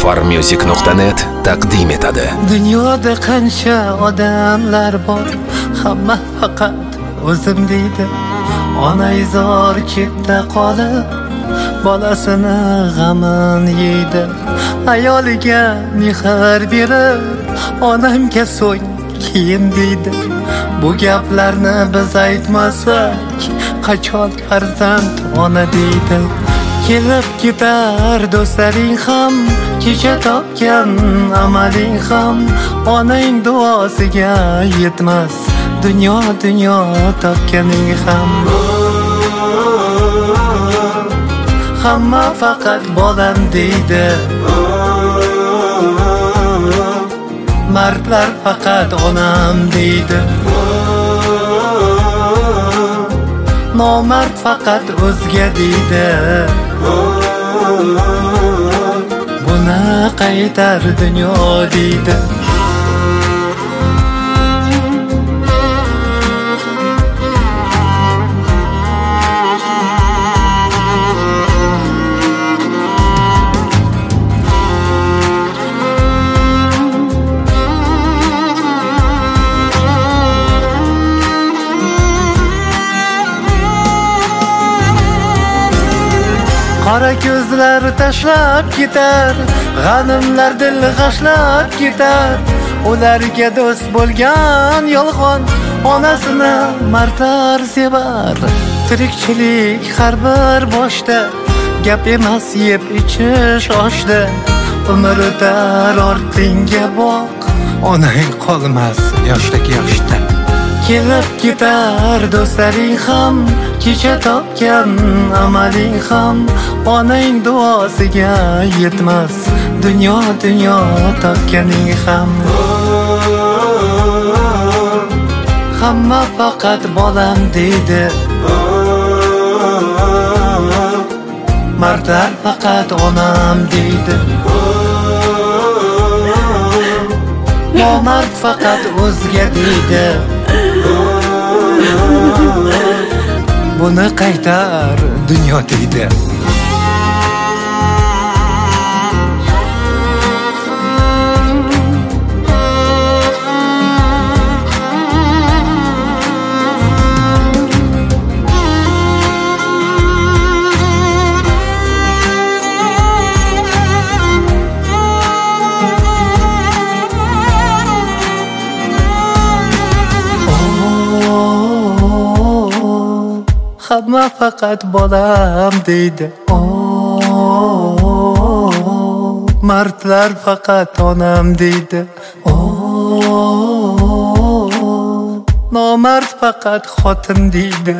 Farmusic.net taqdim etadi. Dunyoda qancha odamlar bor, hamma faqat o'zim deydi. Ona izor chetda qolib, bolasini g'amin yeydi. Ayoliga mehr berib, onamga so'ng keyin deydi. Bu gaplarni biz aytmasak, qachon farzand ona deydi. Kelib ketar do'stlaring ham, kecha topgan amaling ham, onang duosiga yetmas, dunyo topganing ham. Hamma faqat bolam deydi, mardlar faqat onam deydi. Nomard faqat o'zga deydi. Buni qaytar dunyo deydi. Qora ko'zlar tashlab ketar, g'animlar dil g'ashlab ketar. Ularga do'st bo'lgan yolg'on, onasini mardlar sevar. Tirikchilik har bir boshda, gap emas yeb ichish oshda. Umr o'tar ortingga boq, onang qolmas yoshdagi yoshda. Kelib ketar do'stlaring ham, kecha topgan amaling ham, onang duosiga yetmas, dunyo topganing ham. Hamma faqat bolam deydi, mardlar faqat onam deydi. Nomard faqat o'zga deydi. Buni qaytar dunyo deydi. Hamma faqat bolam deydi. Mardlar faqat onam deydi. Nomard faqat xotin deydi.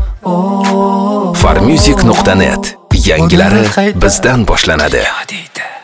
Farmusic.net yangilari bizdan boshlanadi.